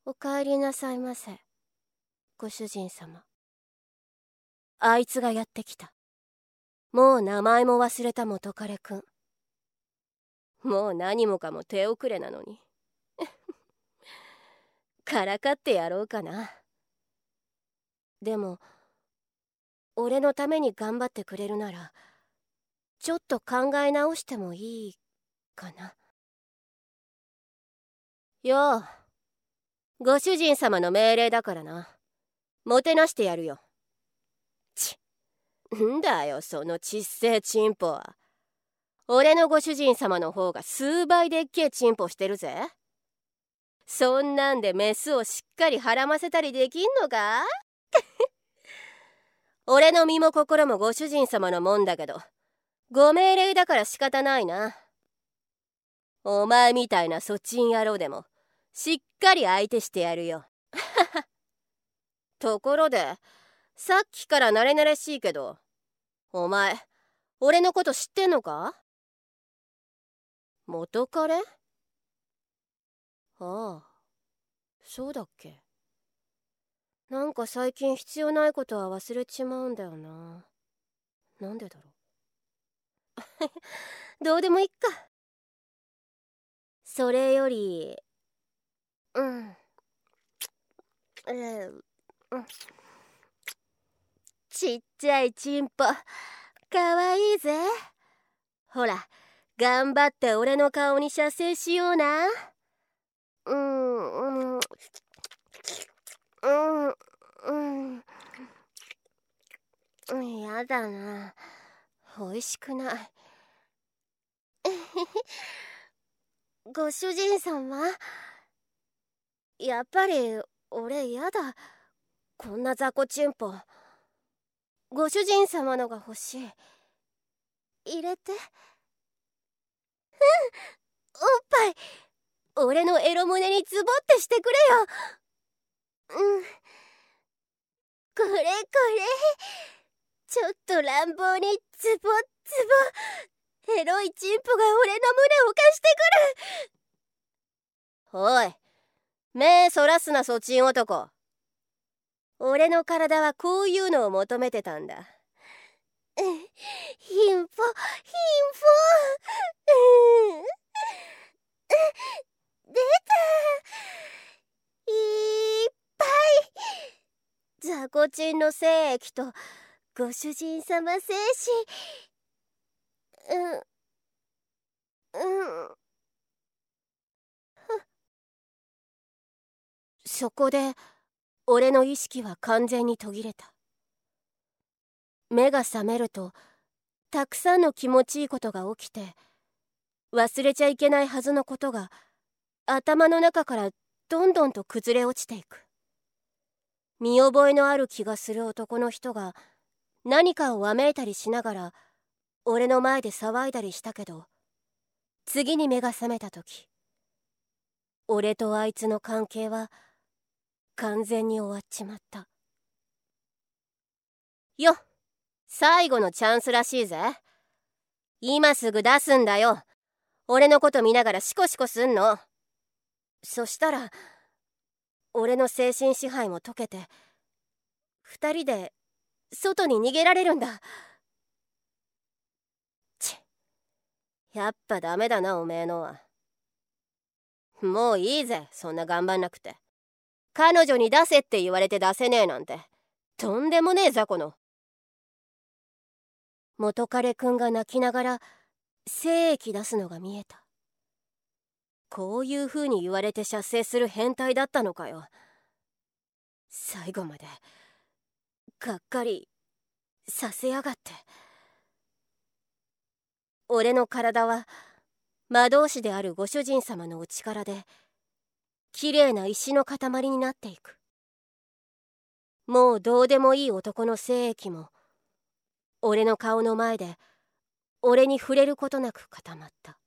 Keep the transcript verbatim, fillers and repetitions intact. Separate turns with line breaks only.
お帰りなさいませ、ご主人様。あいつがやってきた。もう名前も忘れた元彼くん。もう何もかも手遅れなのにからかってやろうかな。でも俺のために頑張ってくれるならちょっと考え直してもいいかな。よう、ご主人様の命令だからな。もてなしてやるよ。ちんだよそのちっせえチンポは。俺のご主人様の方が数倍でっけえチンポしてるぜ。そんなんでメスをしっかりはらませたりできんのか俺の身も心もご主人様のもんだけど、ご命令だから仕方ないな。お前みたいなそちん野郎でもしっかり相手してやるよところで、さっきから慣れ慣れしいけど、お前俺のこと知ってんのか？元彼？ああ、そうだっけ。なんか最近必要ないことは忘れちまうんだよな。なんでだろうどうでもいっか。それより、うん、えー、うん、ちっちゃいチンポかわいいぜ。ほら、頑張って俺の顔に射精しような。うんうんうんうんうん、やだな。おいしくない。ご主人様、やっぱり俺やだ。こんな雑魚チンポ。ご主人様のが欲しい。入れて。うん、おっぱい俺のエロ胸にズボってしてくれよ。うん、これこれ、ちょっと乱暴にズボズボ、エロいチンポが俺の胸を貸してくる。おい、目そらすなそちん男。俺の体はこういうのを求めてたんだ。貧乏貧乏、うん、出た、いっぱい雑魚チンの精液とご主人様精子。うんうん。そこで俺の意識は完全に途切れた。目が覚めるとたくさんの気持ちいいことが起きて、忘れちゃいけないはずのことが頭の中からどんどんと崩れ落ちていく。見覚えのある気がする男の人が何かをわめいたりしながら俺の前で騒いだりしたけど、次に目が覚めた時、俺とあいつの関係は完全に終わっちまった。よっ、最後のチャンスらしいぜ。今すぐ出すんだよ。俺のこと見ながらシコシコすんの。そしたら俺の精神支配も解けて、二人で外に逃げられるんだ。ちやっぱダメだなおめえのは。もういいぜ、そんな頑張んなくて。彼女に出せって言われて出せねえなんてとんでもねえ雑魚の。元彼くんが泣きながら精液出すのが見えた。こういう風に言われて射精する変態だったのかよ。最後までがっかりさせやがって。俺の体は魔導士であるご主人様のお力できれいな石の塊になっていく。もうどうでもいい男の精液も俺の顔の前で俺に触れることなく固まった。